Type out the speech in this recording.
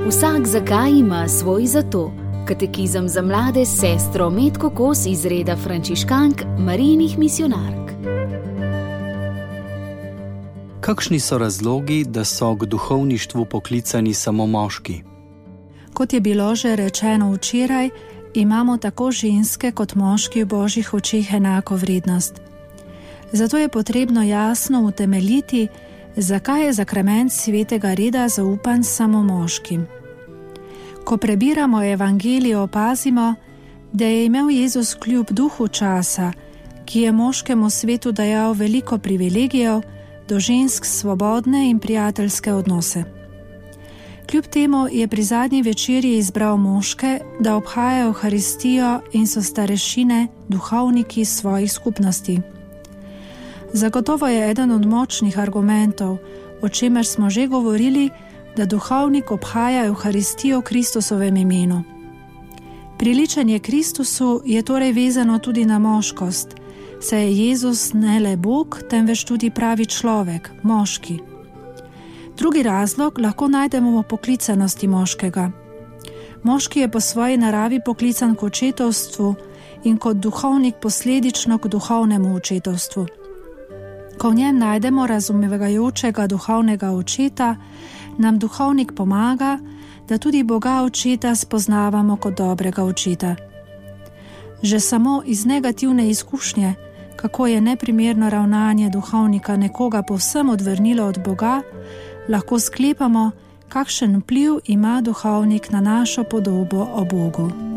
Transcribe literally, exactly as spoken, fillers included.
Vsak zakaj ima svoj zato. Katekizem za mlade s sestro Metko Kos iz reda frančiškank Marijinih misijonark. Kakšni so razlogi, da so k duhovništvu poklicani samo moški? Kot je bilo že rečeno včeraj, imamo tako ženske kot moški v Božjih očeh enako vrednost. Zato je potrebno jasno utemeljiti, zakaj je zakrament svetega reda zaupan samo moškim. Ko prebiramo evangelijo, opazimo, da je imel Jezus kljub duhu časa, ki je moškemu svetu dajal veliko privilegijev, do žensk svobodne in prijateljske odnose. Kljub temu je pri zadnji večerji izbral moške, da obhajajo Evharistijo in so starešine, duhovniki svojih skupnosti. Zagotovo je eden od močnih argumentov, o čemer smo že govorili, da duhovnik obhaja Evharistijo v Kristusovem imenu. Priličanje Kristusu je torej vezano tudi na moškost, saj je Jezus ne le Bog, temveč tudi pravi človek, moški. Drugi razlog lahko najdemo v poklicanosti moškega. Moški je po svoji naravi poklican k očetovstvu in kot duhovnik posledično k duhovnemu očetovstvu. Ko v njem najdemo razumevajočega duhovnega očeta, nam duhovnik pomaga, da tudi Boga očeta spoznavamo kot dobrega očeta. Že samo iz negativne izkušnje, kako je neprimerno ravnanje duhovnika nekoga povsem odvrnilo od Boga, lahko sklepamo, kakšen vpliv ima duhovnik na našo podobo o Bogu.